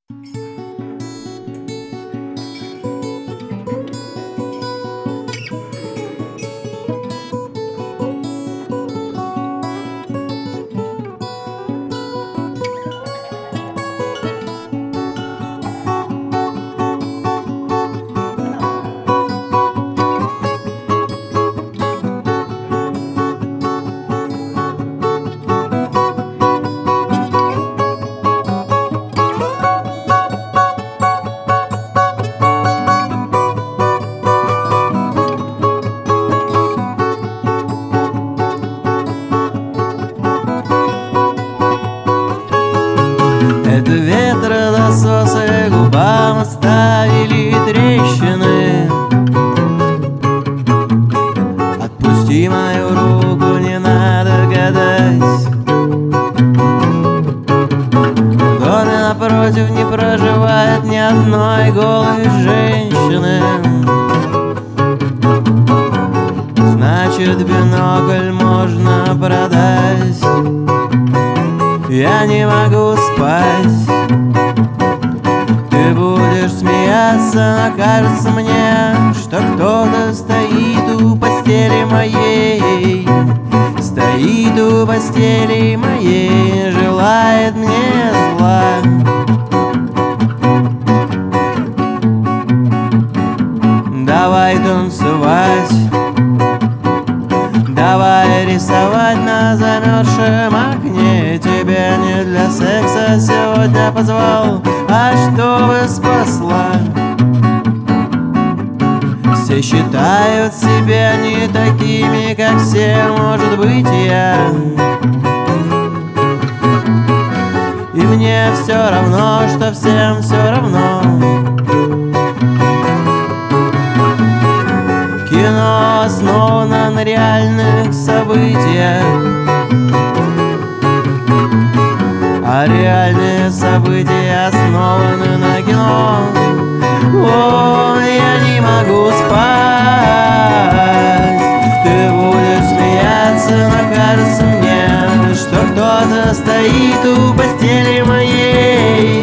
Это ветродососы губам оставили трещины. Отпусти мою руку, не надо гадать. В доме напротив не проживает ни одной голой женщины. Значит, бинокль можно продать. Я не могу спать. Ты будешь смеяться, но кажется мне, что кто-то стоит у постели моей. Стоит у постели моей, желает мне зла. Давай танцевать, давай рисовать на замерзшем окне. Тебя не для секса сегодня позвал, а чтобы спасла. Все считают себя не такими, как все, может быть, я. И мне все равно, что всем все равно. Кино основано на реальных событиях, а реальные события основаны на кино. О, я не могу спать. Ты будешь смеяться, но кажется мне, что кто-то стоит у постели моей.